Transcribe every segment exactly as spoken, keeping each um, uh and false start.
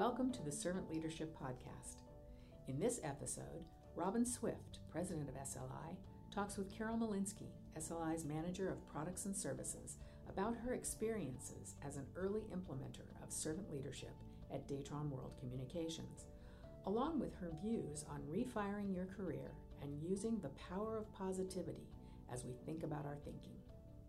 Welcome to the Servant Leadership Podcast. In this episode, Robin Swift, president of S L I, talks with Carol Malinsky, S L I's manager of products and services, about her experiences as an early implementer of servant leadership at Datron World Communications, along with her views on refiring your career and using the power of positivity as we think about our thinking.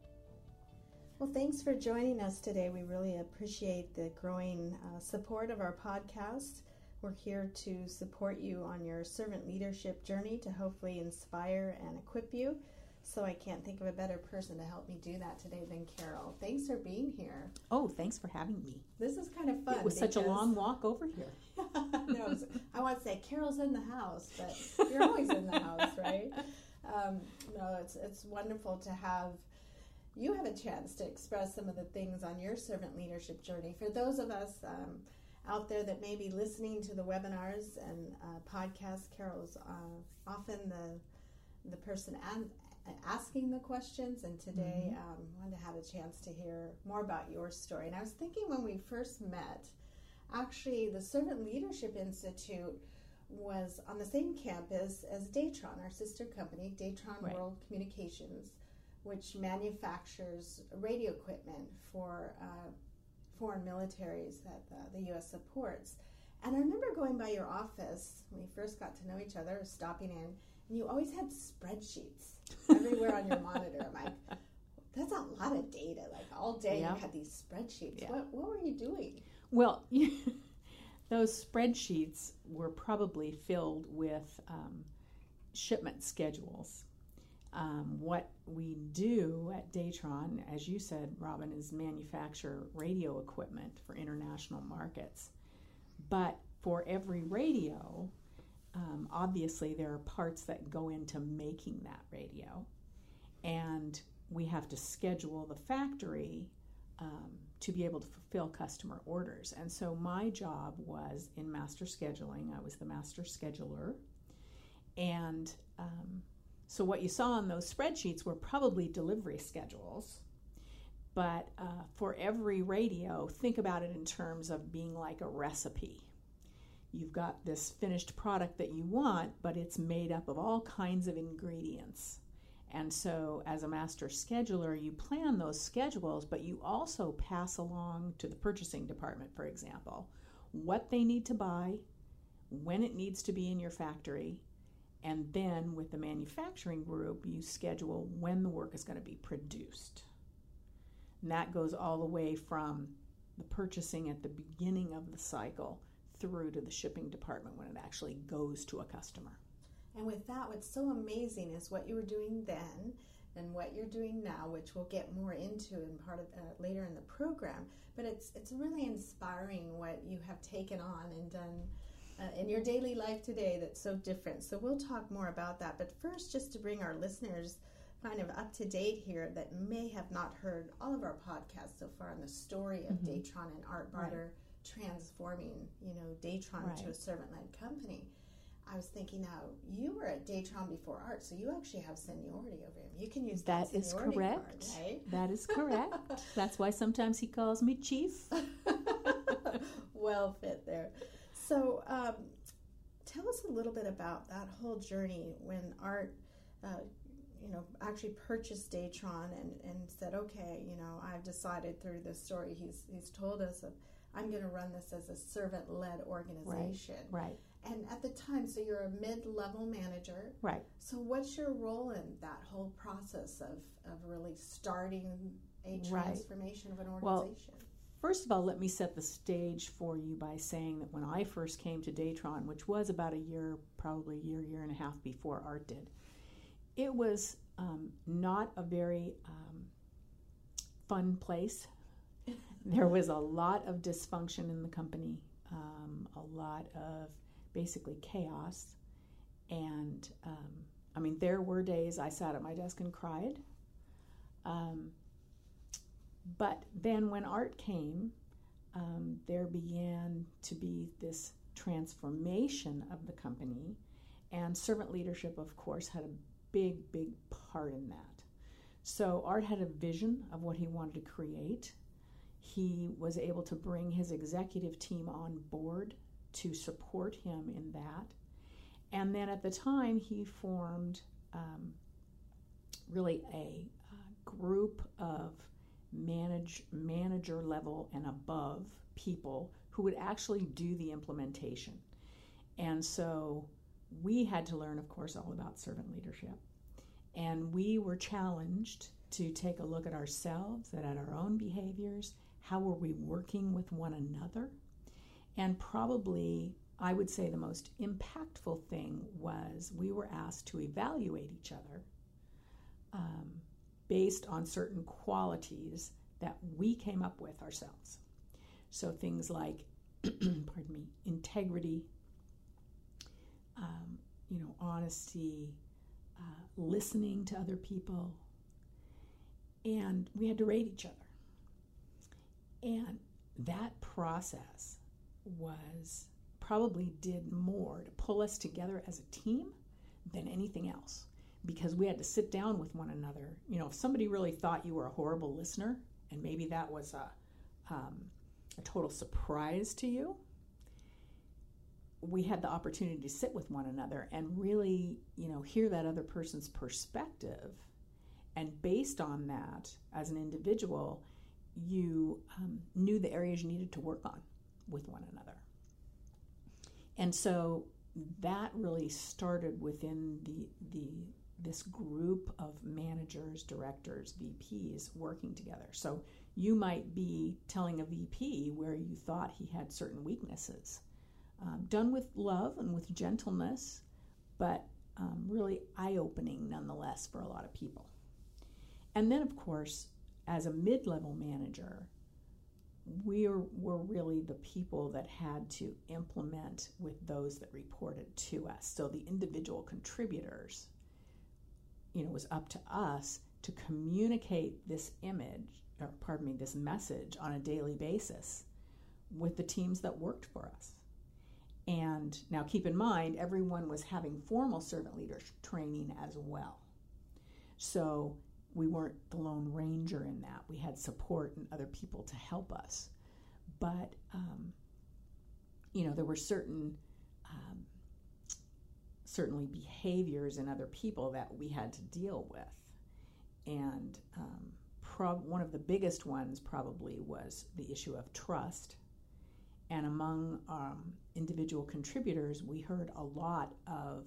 Well, thanks for joining us today. We really appreciate the growing uh, support of our podcast. We're here to support you on your servant leadership journey to hopefully inspire and equip you. So I can't think of a better person to help me do that today than Carol. Thanks for being here. Oh, thanks for having me. This is kind of fun. It was because... such a long walk over here. no, was, I want to say Carol's in the house, but you're always in the house, right? Um, no, it's it's wonderful to have you have a chance to express some of the things on your servant leadership journey. For those of us um, out there that may be listening to the webinars and uh, podcasts, Carol's uh, often the the person an- asking the questions, and today mm-hmm. um, I wanted to have a chance to hear more about your story. And I was thinking when we first met, actually the Servant Leadership Institute was on the same campus as Datron, our sister company, Datron right. World Communications, which manufactures radio equipment for uh, foreign militaries that uh, the U S supports. And I remember going by your office when we first got to know each other, stopping in, and you always had spreadsheets everywhere on your monitor. I'm like, that's a lot of data. Like all day yeah. you had these spreadsheets. Yeah. What, what were you doing? Well, those spreadsheets were probably filled with um, shipment schedules. Um, what we do at Datron, as you said, Robin, is manufacture radio equipment for international markets. But for every radio, um, obviously there are parts that go into making that radio. And we have to schedule the factory um, to be able to fulfill customer orders. And so my job was in master scheduling. I was the master scheduler. And um, so what you saw on those spreadsheets were probably delivery schedules. But uh, for every radio, think about it in terms of being like a recipe. You've got this finished product that you want, but it's made up of all kinds of ingredients. And so as a master scheduler, you plan those schedules, but you also pass along to the purchasing department, for example, what they need to buy, when it needs to be in your factory, and then with the manufacturing group, you schedule when the work is going to be produced. And that goes all the way from the purchasing at the beginning of the cycle through to the shipping department when it actually goes to a customer. And with that, what's so amazing is what you were doing then and what you're doing now, which we'll get more into in part of uh, later in the program. But it's it's really inspiring what you have taken on and done uh, in your daily life today that's so different. So we'll talk more about that. But first, just to bring our listeners kind of up to date here that may have not heard all of our podcasts so far on the story of mm-hmm. Datron and Art Barter right. transforming, you know, Datron right. into a servant-led company. I was thinking now, you were at Datron before Art, so you actually have seniority over him. You can use that, that is correct. Card, right? That is correct. That's why sometimes he calls me Chief. Well fit there. So um, tell us a little bit about that whole journey when Art, uh, you know, actually purchased Datron and, and said, okay, you know, I've decided through this story he's he's told us of, I'm going to run this as a servant-led organization. Right, right. And at the time, so you're a mid-level manager. Right. So what's your role in that whole process of, of really starting a transformation right. of an organization? Well, first of all, let me set the stage for you by saying that when I first came to Datron, which was about a year, probably a year, year and a half before Art did, it was um, not a very um, fun place. There was a lot of dysfunction in the company, um, a lot of basically chaos. And, um, I mean, there were days I sat at my desk and cried. Um, but then when Art came, um, there began to be this transformation of the company. And servant leadership, of course, had a big, big part in that. So Art had a vision of what he wanted to create. he was able to bring his executive team on board to support him in that. And then at the time, he formed um, really a, a group of manage, manager level and above people who would actually do the implementation. And so we had to learn, of course, all about servant leadership. And we were challenged to take a look at ourselves and at our own behaviors. How were we working with one another? And probably, I would say the most impactful thing was we were asked to evaluate each other um, based on certain qualities that we came up with ourselves. So things like, pardon me, integrity, um, you know, honesty, uh, listening to other people, and we had to rate each other. And that process was probably did more to pull us together as a team than anything else, because we had to sit down with one another. You know, if somebody really thought you were a horrible listener, and maybe that was a, um, a total surprise to you, we had the opportunity to sit with one another and really, you know, hear that other person's perspective. And based on that, as an individual, you um, knew the areas you needed to work on with one another. And so that really started within the the this group of managers, directors, V Ps working together. So you might be telling a V P where you thought he had certain weaknesses, um, done with love and with gentleness, but um, really eye-opening nonetheless for a lot of people. And then, of course, as a mid-level manager, we were really the people that had to implement with those that reported to us. So the individual contributors, you know, it was up to us to communicate this image, or pardon me, this message on a daily basis with the teams that worked for us. And now keep in mind, everyone was having formal servant leadership training as well. So we weren't the Lone Ranger in that. We had support and other people to help us. But, um, you know, there were certain, um, certainly behaviors in other people that we had to deal with. And um, prob- one of the biggest ones probably was the issue of trust. And among um, individual contributors, we heard a lot of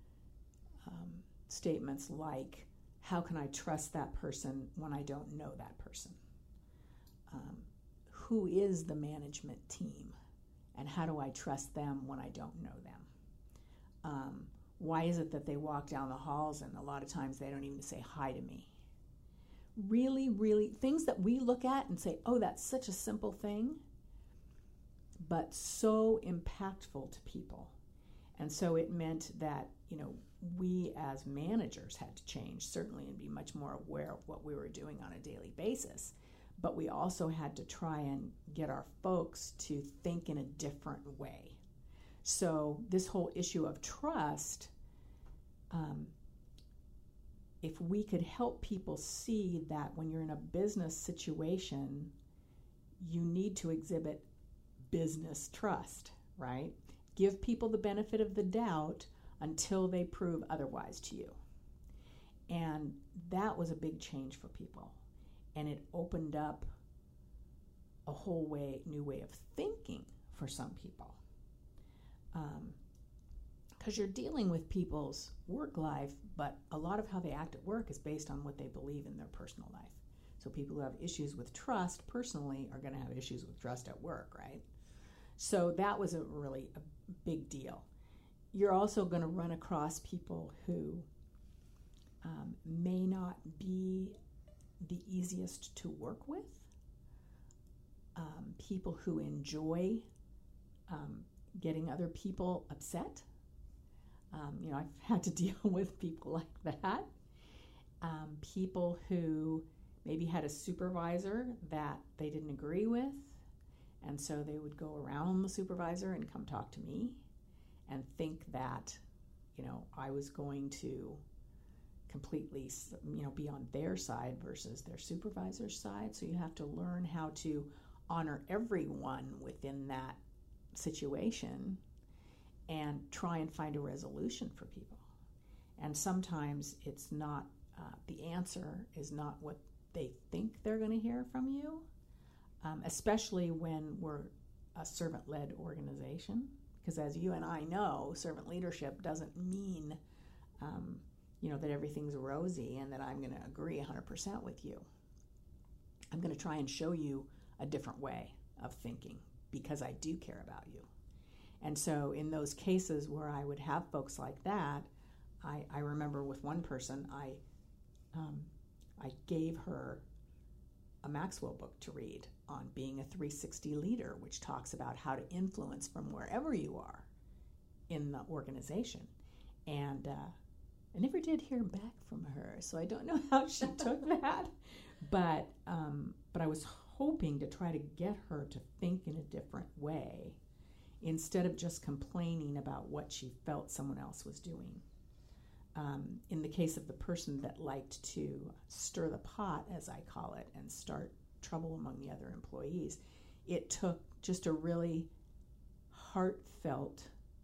um, statements like, how can I trust that person when I don't know that person? Um, who is the management team? And how do I trust them when I don't know them? Um, why is it that they walk down the halls and a lot of times they don't even say hi to me? Really, really, things that we look at and say, oh, that's such a simple thing, but so impactful to people. And so it meant that, you know, we as managers had to change, certainly, and be much more aware of what we were doing on a daily basis. But we also had to try and get our folks to think in a different way. So this whole issue of trust, um, if we could help people see that when you're in a business situation, you need to exhibit business trust, right? Give people the benefit of the doubt until they prove otherwise to you. And that was a big change for people. And it opened up a whole way, new way of thinking for some people. Because um, you're dealing with people's work life, but a lot of how they act at work is based on what they believe in their personal life. So people who have issues with trust personally are going to have issues with trust at work, right? So that was a really a big deal. You're also going to run across people who um, may not be the easiest to work with, um, people who enjoy um, getting other people upset. Um, you know, I've had to deal with people like that. Um, people who maybe had a supervisor that they didn't agree with, and so they would go around the supervisor and come talk to me and think that, you know, I was going to completely, you know, be on their side versus their supervisor's side. So you have to learn how to honor everyone within that situation and try and find a resolution for people. And sometimes it's not, uh, the answer is not what they think they're going to hear from you, um, especially when we're a servant-led organization. Because as you and I know, servant leadership doesn't mean, um, you know, that everything's rosy and that I'm going to agree one hundred percent with you. I'm going to try and show you a different way of thinking because I do care about you. And so in those cases where I would have folks like that, I, I remember with one person, I um, I gave her a Maxwell book to read on being a three sixty leader, which talks about how to influence from wherever you are in the organization. And uh, I never did hear back from her, so I don't know how she took that. But um, but I was hoping to try to get her to think in a different way instead of just complaining about what she felt someone else was doing. Um, in the case of the person that liked to stir the pot, as I call it, and start trouble among the other employees, it took just a really heartfelt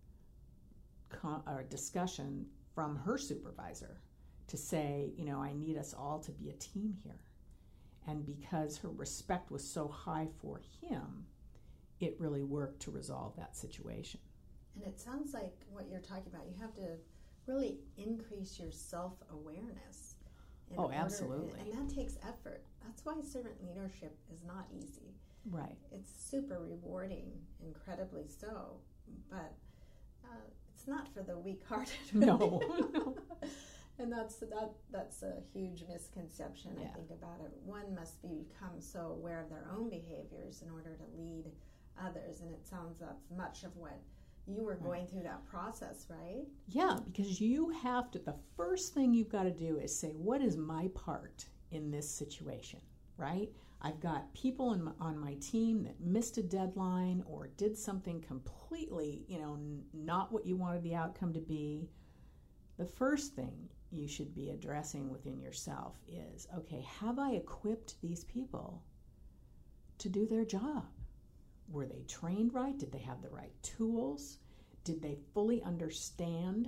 con- or discussion from her supervisor to say, you know, I need us all to be a team here. And because her respect was so high for him, it really worked to resolve that situation. And it sounds like what you're talking about, you have to really increase your self-awareness. Oh, order, absolutely. And that takes effort. That's why servant leadership is not easy. Right. It's super rewarding, incredibly so, but uh, it's not for the weak-hearted. Really. No. no. And that's that. That's a huge misconception, Yeah. I think, about it. One must become so aware of their own behaviors in order to lead others, and it sounds that's much of what you were going right. through that process, right? Yeah, because you have to, the first thing you've got to do is say, what is my part in this situation, right? I've got people in my, on my team that missed a deadline or did something completely, you know, n- not what you wanted the outcome to be. The first thing you should be addressing within yourself is, okay, have I equipped these people to do their job? Were they trained right? Did they have the right tools? Did they fully understand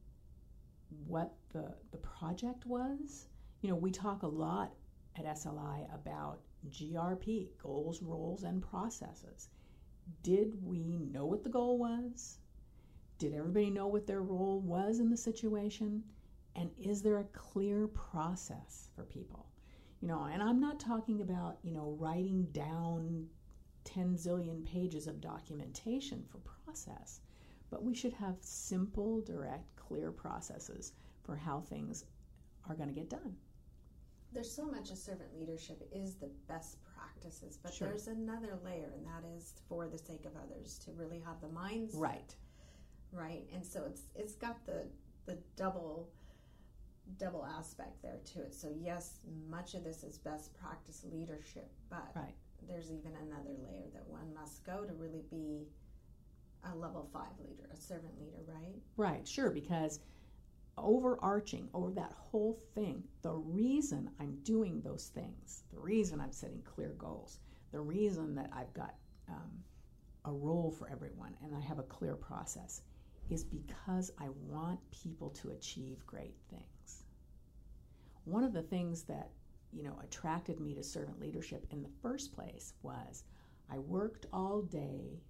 what the, the project was? You know, we talk a lot at S L I about G R P, goals, roles, and processes. Did we know what the goal was? Did everybody know what their role was in the situation? And is there a clear process for people? You know, and I'm not talking about, you know, writing down ten zillion pages of documentation for process, but we should have simple, direct, clear processes for how things are going to get done. There's so much of servant leadership is the best practices, but sure. there's another layer, and that is for the sake of others, to really have the mindset. Right. Right. And so it's it's got the the double double aspect there to it. So yes, much of this is best practice leadership, but right. there's even another layer that one must go to really be a level five leader, a servant leader, right? Right, sure, because overarching over that whole thing, the reason I'm doing those things, the reason I'm setting clear goals, the reason that I've got um, a role for everyone and I have a clear process is because I want people to achieve great things. One of the things that, you know, attracted me to servant leadership in the first place was I worked all day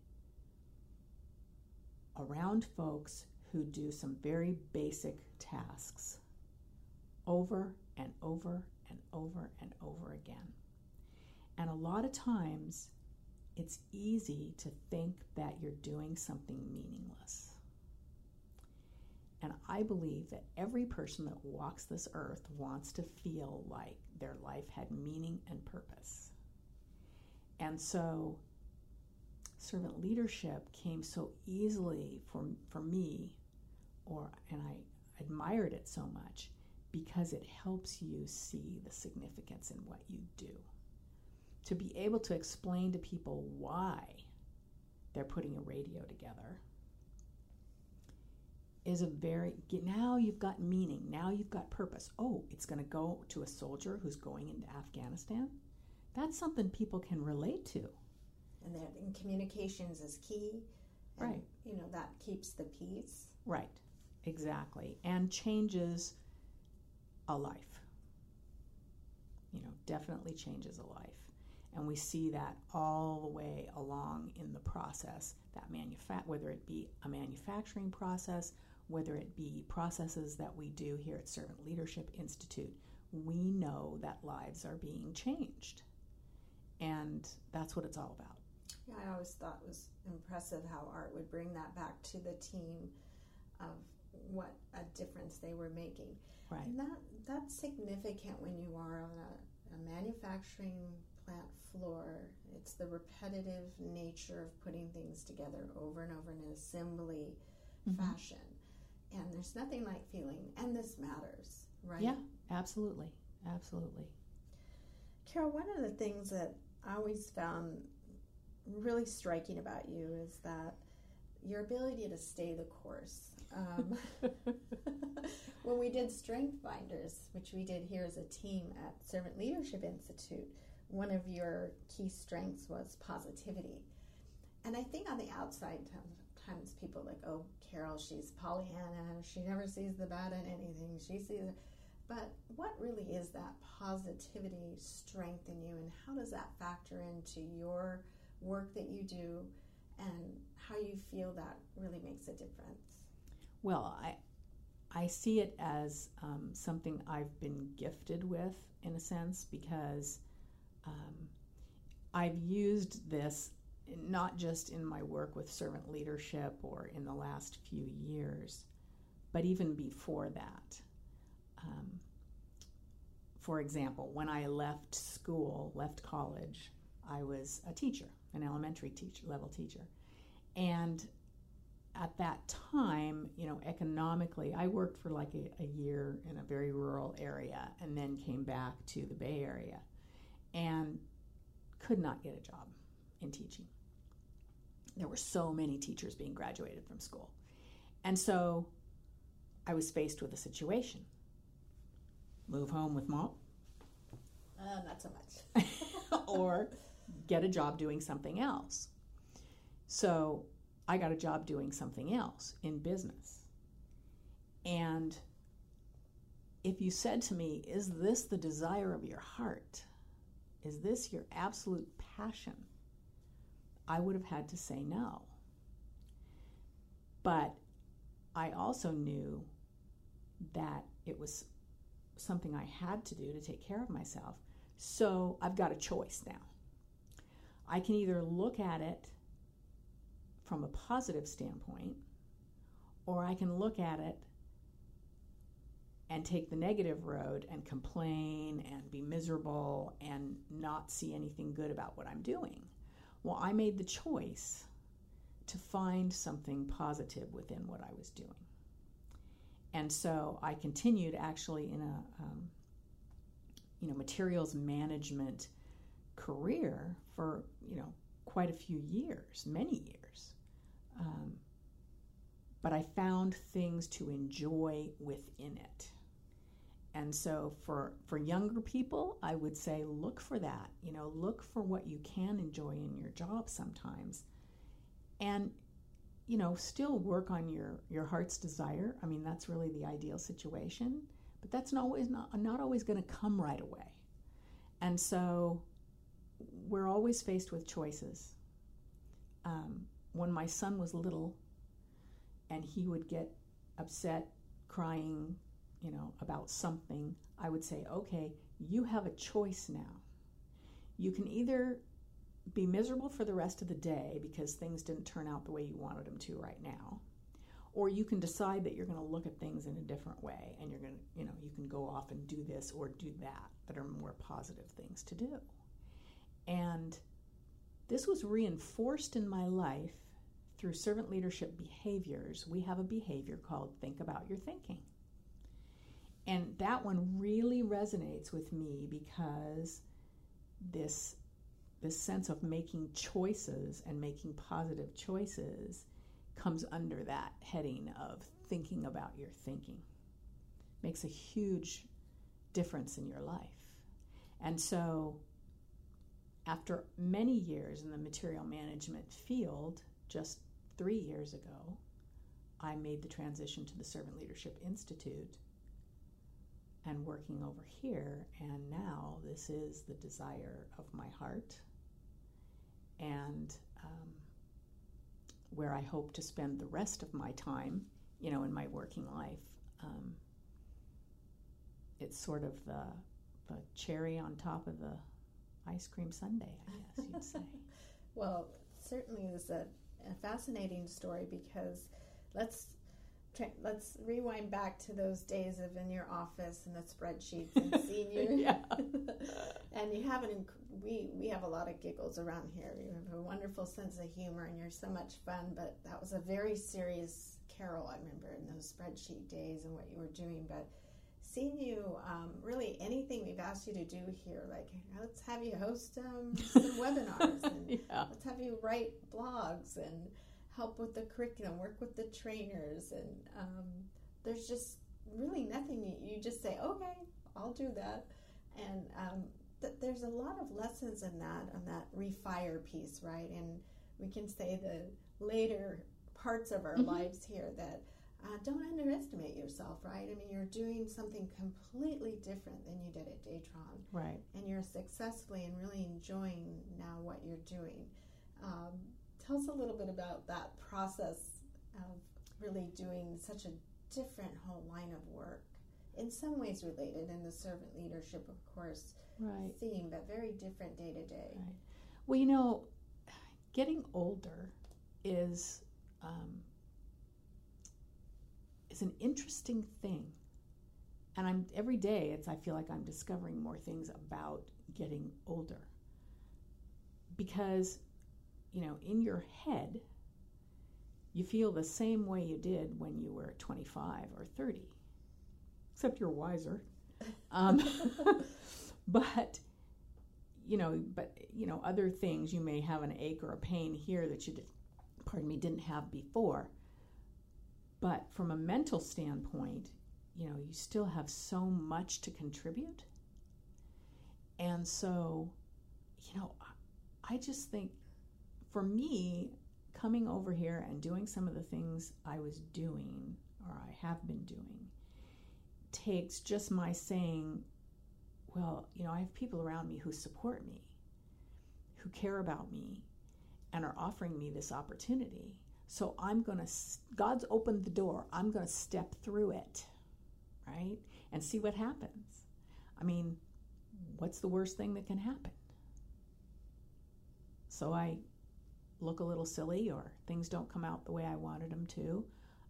around folks who do some very basic tasks over and over and over and over again. And a lot of times it's easy to think that you're doing something meaningless. And I believe that every person that walks this earth wants to feel like their life had meaning and purpose. And so servant leadership came so easily for, for me, or and I admired it so much because it helps you see the significance in what you do. To be able to explain to people why they're putting a radio together, is a very, now you've got meaning, now you've got purpose. Oh, it's going to go to a soldier who's going into Afghanistan. That's something people can relate to. And that in communications is key. And, right. You know, that keeps the peace. Right, exactly. And changes a life. You know, definitely changes a life. And we see that all the way along in the process, that manufa- whether it be a manufacturing process, whether it be processes that we do here at Servant Leadership Institute, we know that lives are being changed. And that's what it's all about. Yeah, I always thought it was impressive how Art would bring that back to the team of what a difference they were making. Right. And that that's significant when you are on a, a manufacturing plant floor. It's the repetitive nature of putting things together over and over in an assembly mm-hmm. fashion. And there's nothing like feeling, and this matters, right? Yeah, absolutely. Absolutely. Carol, one of the things that I always found really striking about you is that your ability to stay the course. Um, when we did Strength Finders, which we did here as a team at Servant Leadership Institute, one of your key strengths was positivity. And I think on the outside, times people are like, oh, Carol, she's Pollyanna. She never sees the bad in anything. She sees it. But what really is that positivity strength in you, and how does that factor into your work that you do and how you feel that really makes a difference? Well, I I see it as um, something I've been gifted with, in a sense, because um, I've used this not just in my work with servant leadership or in the last few years, but even before that. Um, for example, when I left school, left college, I was a teacher, an elementary teacher, level teacher. And at that time, you know, economically, I worked for like a, a year in a very rural area and then came back to the Bay Area and could not get a job in teaching. There were so many teachers being graduated from school. And so I was faced with a situation. Move home with mom. Uh, not so much. Or get a job doing something else. So I got a job doing something else in business. And if you said to me, is this the desire of your heart? Is this your absolute passion? I would have had to say no. But I also knew that it was something I had to do to take care of myself. So I've got a choice now. I can either look at it from a positive standpoint, or I can look at it and take the negative road and complain and be miserable and not see anything good about what I'm doing. Well, I made the choice to find something positive within what I was doing. And so I continued actually in a um, you know, materials management career for, you know, quite a few years, many years. Um, but I found things to enjoy within it. And so for, for younger people, I would say look for that. You know, look for what you can enjoy in your job sometimes. And, you know, still work on your, your heart's desire. I mean, that's really the ideal situation. But that's not always, not, not always going to come right away. And so we're always faced with choices. Um, when my son was little and he would get upset, crying, you know, about something, I would say, okay, you have a choice now. You can either be miserable for the rest of the day because things didn't turn out the way you wanted them to right now, or you can decide that you're going to look at things in a different way and you're going to, you know, you can go off and do this or do that that are more positive things to do. And this was reinforced in my life through servant leadership behaviors. We have a behavior called think about your thinking. And that one really resonates with me because this, this sense of making choices and making positive choices comes under that heading of thinking about your thinking makes a huge difference in your life. And so after many years in the material management field, just three years ago, I made the transition to the Servant Leadership Institute and working over here, and now this is the desire of my heart and um, where I hope to spend the rest of my time, you know, in my working life. Um, it's sort of the, the cherry on top of the ice cream sundae, I guess you'd say. Well, it certainly is a, a fascinating story, because let's tra- let's rewind back to those days of in your office and the spreadsheets and seeing you. Yeah. And you have an inc- we we have a lot of giggles around here. You have a wonderful sense of humor, and you're so much fun. But that was a very serious Carol, I remember, in those spreadsheet days and what you were doing. But seeing you, um, really anything we've asked you to do here, like let's have you host um, some webinars, and yeah. let's have you write blogs and help with the curriculum, work with the trainers, and um, there's just really nothing. You, you just say, okay, I'll do that, and um, th- there's a lot of lessons in that, on that refire piece, right? And we can say the later parts of our mm-hmm. lives here that Uh, don't underestimate yourself, right? I mean, you're doing something completely different than you did at Datron. Right. And you're successfully and really enjoying now what you're doing. Um, tell us a little bit about that process of really doing such a different whole line of work. In some ways related in the servant leadership, of course, right. theme, but very different day to day. Right. Well, you know, getting older is... Um, It's an interesting thing, and I'm every day. It's I feel like I'm discovering more things about getting older, because, you know, in your head, you feel the same way you did when you were twenty-five or thirty, except you're wiser. Um, but you know, but you know, other things, you may have an ache or a pain here that you did, pardon me, didn't have before. But from a mental standpoint, you know, you still have so much to contribute. And so, you know, I just think for me, coming over here and doing some of the things I was doing, or I have been doing, takes just my saying, well, you know, I have people around me who support me, who care about me, and are offering me this opportunity. So I'm going to, God's opened the door. I'm going to step through it, right? And see what happens. I mean, what's the worst thing that can happen? So I look a little silly, or things don't come out the way I wanted them to.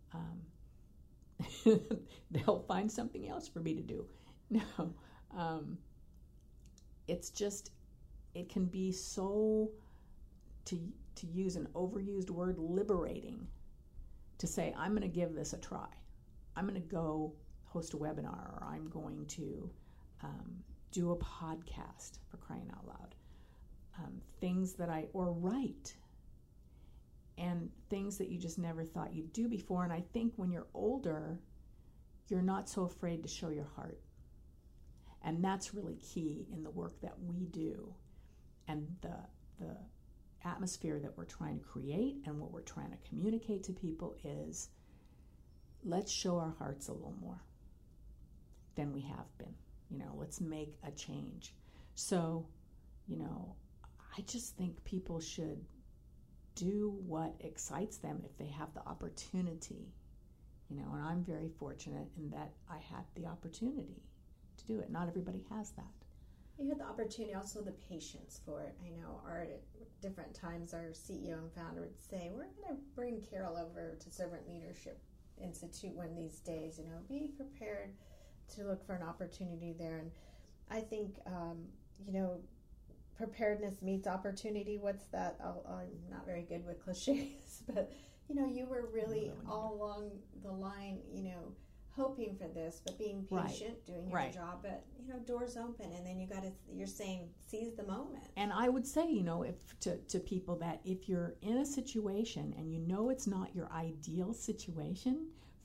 Um, they'll find something else for me to do. No, um, it's just, it can be so, to to use an overused word, liberating, to say, I'm going to give this a try. I'm going to go host a webinar, or I'm going to um, do a podcast, for crying out loud. Um, things that I, or write, and things that you just never thought you'd do before. And I think when you're older, you're not so afraid to show your heart. And that's really key in the work that we do, and the the atmosphere that we're trying to create, and what we're trying to communicate to people is, let's show our hearts a little more than we have been. You know, let's make a change. So, you know, I just think people should do what excites them if they have the opportunity. You know, and I'm very fortunate in that I had the opportunity to do it. Not everybody has that. You had the opportunity, also the patience for it. I know our, at different times our C E O and founder would say, we're going to bring Carol over to Servant Leadership Institute one of these days. You know, be prepared to look for an opportunity there. And I think, um, you know, preparedness meets opportunity. What's that? I'll, I'm not very good with cliches, but, you know, you were really all along the line, you know, hoping for this, but being patient, right. doing your right. job, but, you know, doors open, and then you got to, you're saying, seize the moment. And I would say, you know, if to, to people that if you're in a situation and you know it's not your ideal situation,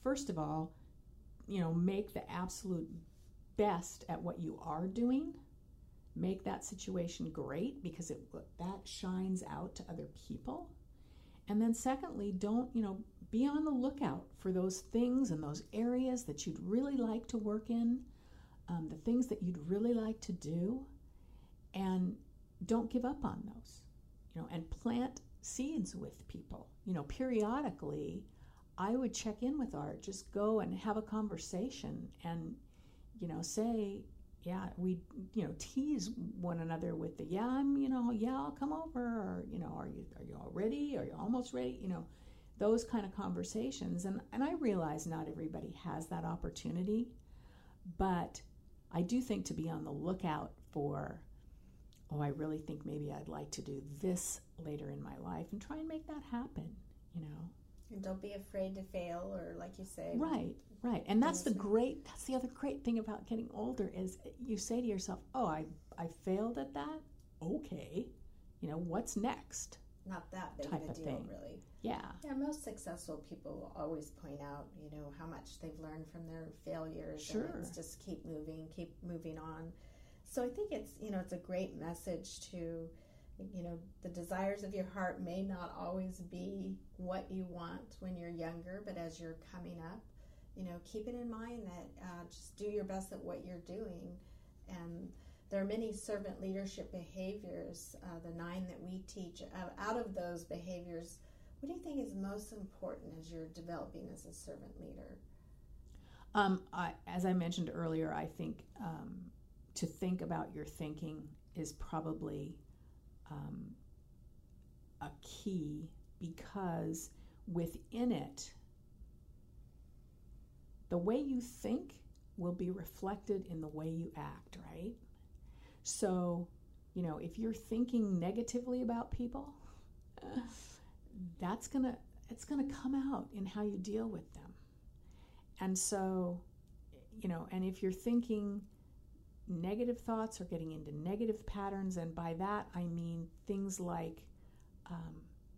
first of all, you know, make the absolute best at what you are doing. Make that situation great because it that shines out to other people. And then secondly, don't, you know, be on the lookout for those things and those areas that you'd really like to work in, um, the things that you'd really like to do, and don't give up on those, you know, and plant seeds with people. You know, periodically, I would check in with Art, just go and have a conversation and, you know, say, yeah, we, you know, tease one another with the, yeah, I'm, you know, yeah, I'll come over, or, you know, are you, are you all ready? Are you almost ready? You know, those kind of conversations. And, and I realize not everybody has that opportunity, but I do think to be on the lookout for, oh, I really think maybe I'd like to do this later in my life, and try and make that happen, you know. And don't be afraid to fail, or like you say. Right, right. And that's the great, that's the other great thing about getting older is you say to yourself, oh, I, I failed at that? Okay. You know, what's next? Not that big type of a of deal, thing. really. Yeah. Yeah, most successful people will always point out, you know, how much they've learned from their failures. Sure. And it's just keep moving, keep moving on. So I think it's, you know, it's a great message to, you know, the desires of your heart may not always be what you want when you're younger, but as you're coming up, you know, keep it in mind that uh, just do your best at what you're doing. And there are many servant leadership behaviors, uh, the nine that we teach. Uh, out of those behaviors, what do you think is most important as you're developing as a servant leader? Um, I, as I mentioned earlier, I think um, to think about your thinking is probably um, a key, because within it, the way you think will be reflected in the way you act, right? So, you know, if you're thinking negatively about people, uh, that's gonna it's gonna come out in how you deal with them. And so, you know, and if you're thinking negative thoughts or getting into negative patterns, and by that I mean things like, um,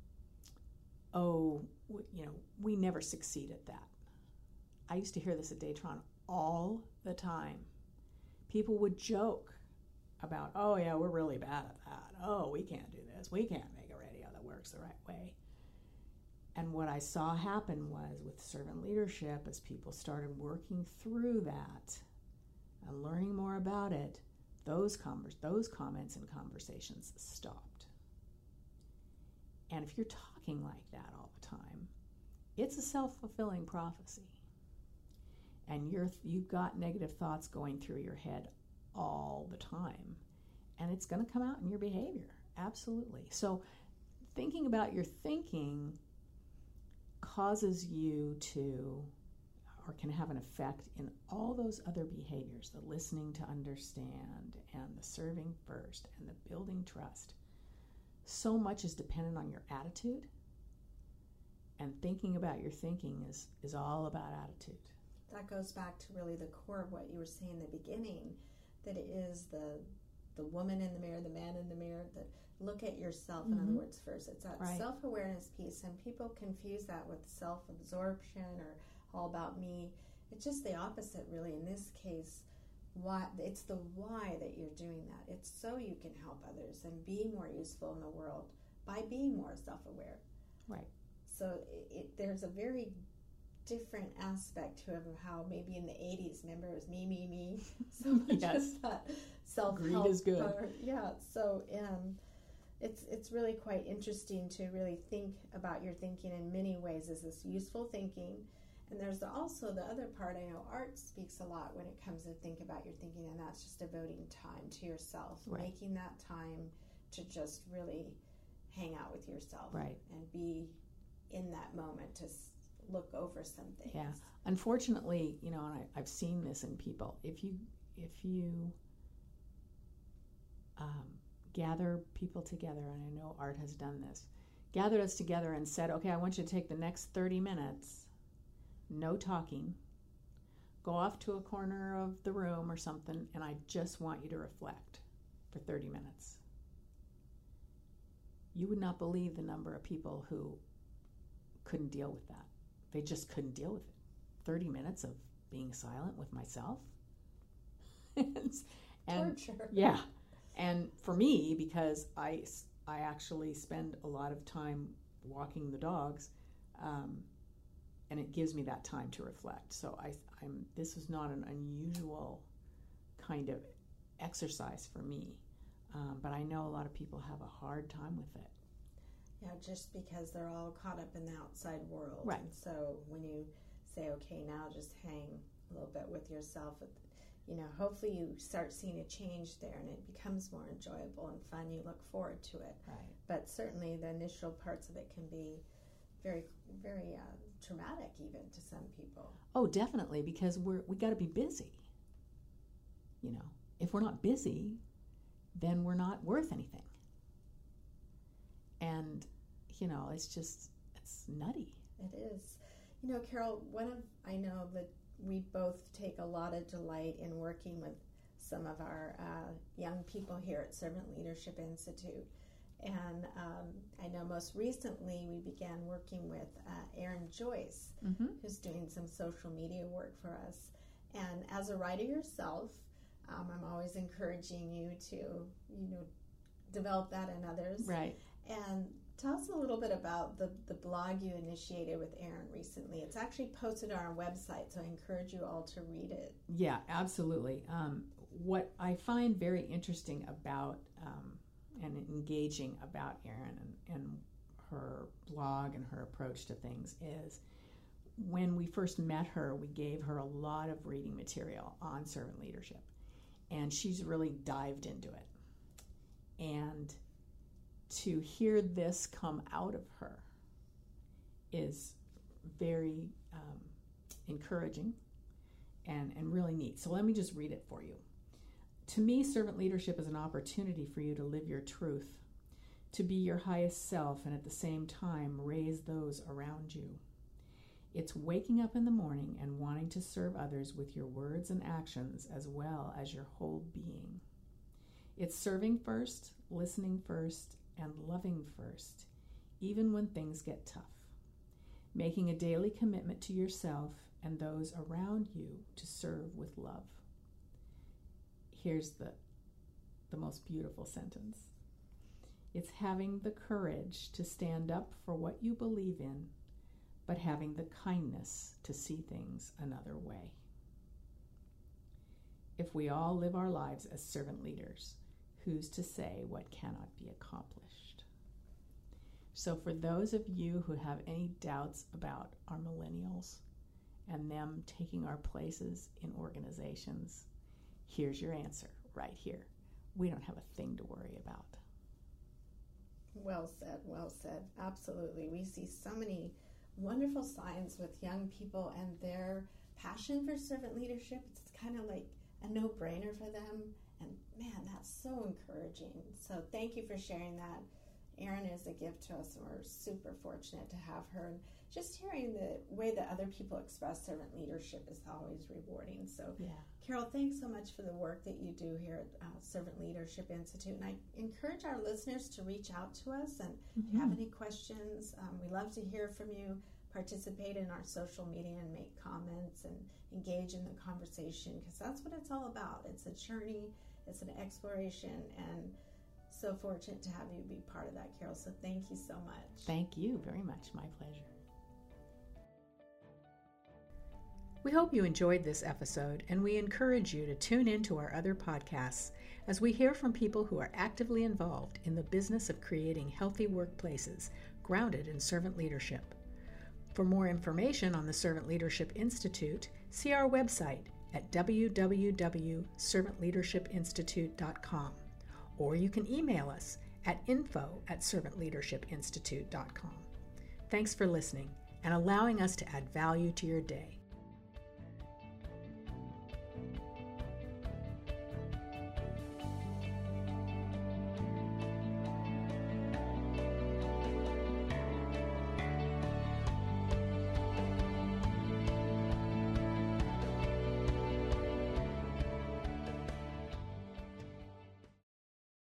oh, you know, we never succeed at that. I used to hear this at Datron all the time. People would joke about, oh yeah, we're really bad at that. Oh, we can't do this. We can't make a radio that works the right way. And what I saw happen was with servant leadership, as people started working through that and learning more about it, those convers- those comments and conversations stopped. And if you're talking like that all the time, it's a self-fulfilling prophecy. And you're, you've got negative thoughts going through your head all the time. And it's going to come out in your behavior. Absolutely. So thinking about your thinking causes you to, or can have an effect in all those other behaviors, the listening to understand and the serving first and the building trust. So much is dependent on your attitude, and thinking about your thinking is, is all about attitude. That goes back to really the core of what you were saying in the beginning, that it is the the woman in the mirror, the man in the mirror, that look at yourself, mm-hmm. in other words, first. It's that right. self-awareness piece, and people confuse that with self-absorption or all about me. It's just the opposite, really. In this case, why it's the why that you're doing that. It's so you can help others and be more useful in the world by being more self-aware. Right. So it, it, there's a very different aspect to how maybe in the eighties, remember, it was me, me, me. So much yes. of that self-help. Greed is good. Part. Yeah. So um, it's it's really quite interesting to really think about your thinking in many ways. Is this useful thinking? And there's also the other part. I know Art speaks a lot when it comes to think about your thinking, and that's just devoting time to yourself, right. making that time to just really hang out with yourself, right. and be in that moment to look over some things. Yeah. Unfortunately, you know, and I, I've seen this in people. If you if you um, gather people together, and I know Art has done this, gathered us together and said, okay, I want you to take the next thirty minutes, no talking, go off to a corner of the room or something, and I just want you to reflect for thirty minutes. You would not believe the number of people who couldn't deal with that. They just couldn't deal with it thirty minutes of being silent with myself. and, Torture. Yeah. And for me, because I, I actually spend a lot of time walking the dogs, um, and it gives me that time to reflect. So I, I'm, this is not an unusual kind of exercise for me, um, but I know a lot of people have a hard time with it. Yeah, just because they're all caught up in the outside world. Right. And so when you say, okay, now just hang a little bit with yourself, you know, hopefully you start seeing a change there and it becomes more enjoyable and fun. You look forward to it. Right. But certainly the initial parts of it can be very, very uh, traumatic even to some people. Oh, definitely, because we're we got to be busy. You know, if we're not busy, then we're not worth anything. And, you know, it's just, it's nutty. It is. You know, Carol, one of, I know that we both take a lot of delight in working with some of our uh, young people here at Servant Leadership Institute. And um, I know most recently we began working with uh, Erin Joyce, mm-hmm. who's doing some social media work for us. And as a writer yourself, um, I'm always encouraging you to, you know, develop that in others. Right. And tell us a little bit about the, the blog you initiated with Erin recently. It's actually posted on our website, so I encourage you all to read it. Yeah, absolutely. Um, what I find very interesting about um, and engaging about Erin and, and her blog and her approach to things is when we first met her, we gave her a lot of reading material on servant leadership, and she's really dived into it. And to hear this come out of her is very um, encouraging and, and really neat. So let me just read it for you. To me, servant leadership is an opportunity for you to live your truth, to be your highest self, and at the same time raise those around you. It's waking up in the morning and wanting to serve others with your words and actions as well as your whole being. It's serving first, listening first, and loving first, even when things get tough. Making a daily commitment to yourself and those around you to serve with love. Here's the, the most beautiful sentence. It's having the courage to stand up for what you believe in, but having the kindness to see things another way. If we all live our lives as servant leaders, who's to say what cannot be accomplished? So for those of you who have any doubts about our millennials and them taking our places in organizations, here's your answer right here. We don't have a thing to worry about. Well said, well said. Absolutely. We see so many wonderful signs with young people and their passion for servant leadership. It's kind of like a no-brainer for them. And man, that's so encouraging. So thank you for sharing that. Erin is a gift to us, and we're super fortunate to have her. And just hearing the way that other people express servant leadership is always rewarding. So, yeah. Carol, thanks so much for the work that you do here at uh, Servant Leadership Institute. And I encourage our listeners to reach out to us. And mm-hmm. if you have any questions, um, we love to hear from you. Participate in our social media and make comments and engage in the conversation, because that's what it's all about. It's a journey. It's an exploration, and so fortunate to have you be part of that, Carol. So thank you so much. Thank you very much. My pleasure. We hope you enjoyed this episode, and we encourage you to tune in to our other podcasts as we hear from people who are actively involved in the business of creating healthy workplaces grounded in servant leadership. For more information on the Servant Leadership Institute, see our website at w w w dot servant leadership institute dot com, or you can email us at info at servant leadership institute dot com. Thanks for listening and allowing us to add value to your day.